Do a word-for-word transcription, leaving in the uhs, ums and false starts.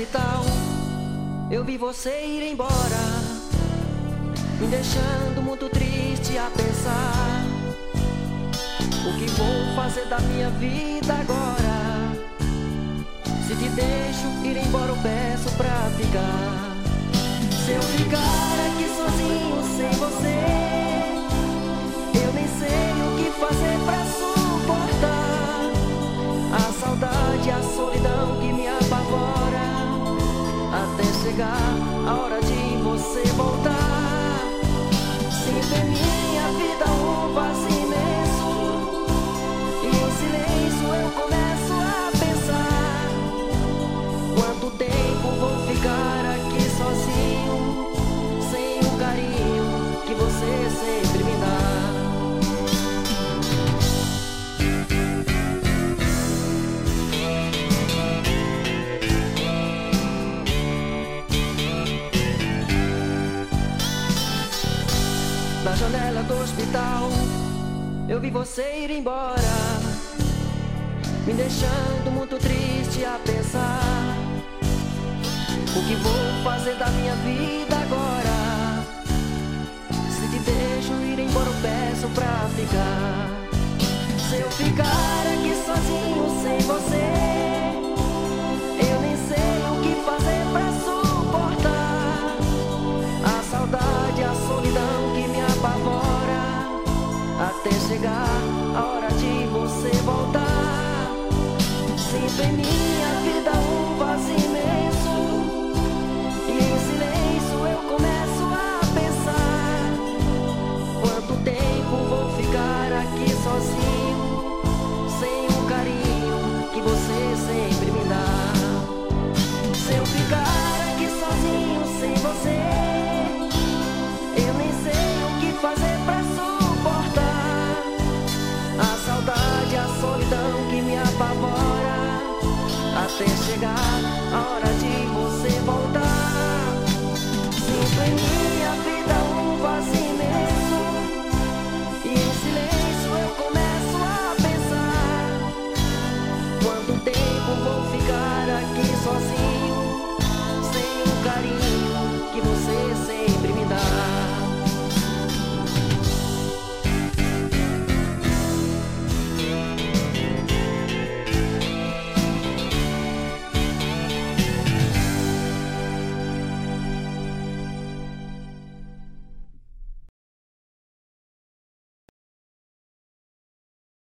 hospital, eu vi você ir embora, me deixando muito triste a pensar o que vou fazer da minha vida agora. Se te deixo ir embora, eu peço pra ficar. Se eu ficar aqui sozinho sem você, eu nem sei o que fazer pra suportar a saudade, a solidão que me apavora, até chegar a hora de você voltar. Sinto em minha vida um vazio imenso, e em silêncio eu começo a pensar quanto tempo vou ficar aqui sozinho, sem o carinho que você sempre me dá. Na janela do hospital, eu vi você ir embora, me deixando muito triste a pensar o que vou fazer da minha vida agora. Se te deixo ir embora, eu peço pra ficar. Se eu ficar aqui sozinho sem você, eu nem sei o que fazer pra suportar a saudade, a solidão que me apavora, até chegar a hora de você voltar. Sinto em minha vida um vazio imenso, e em silêncio eu começo a pensar quanto tempo vou ficar aqui sozinho, sem o carinho que você sempre me dá. Se eu ficar aqui sozinho sem você, eu nem sei o que fazer pra suportar a saudade, a solidão que me apavora, até chegar a hora de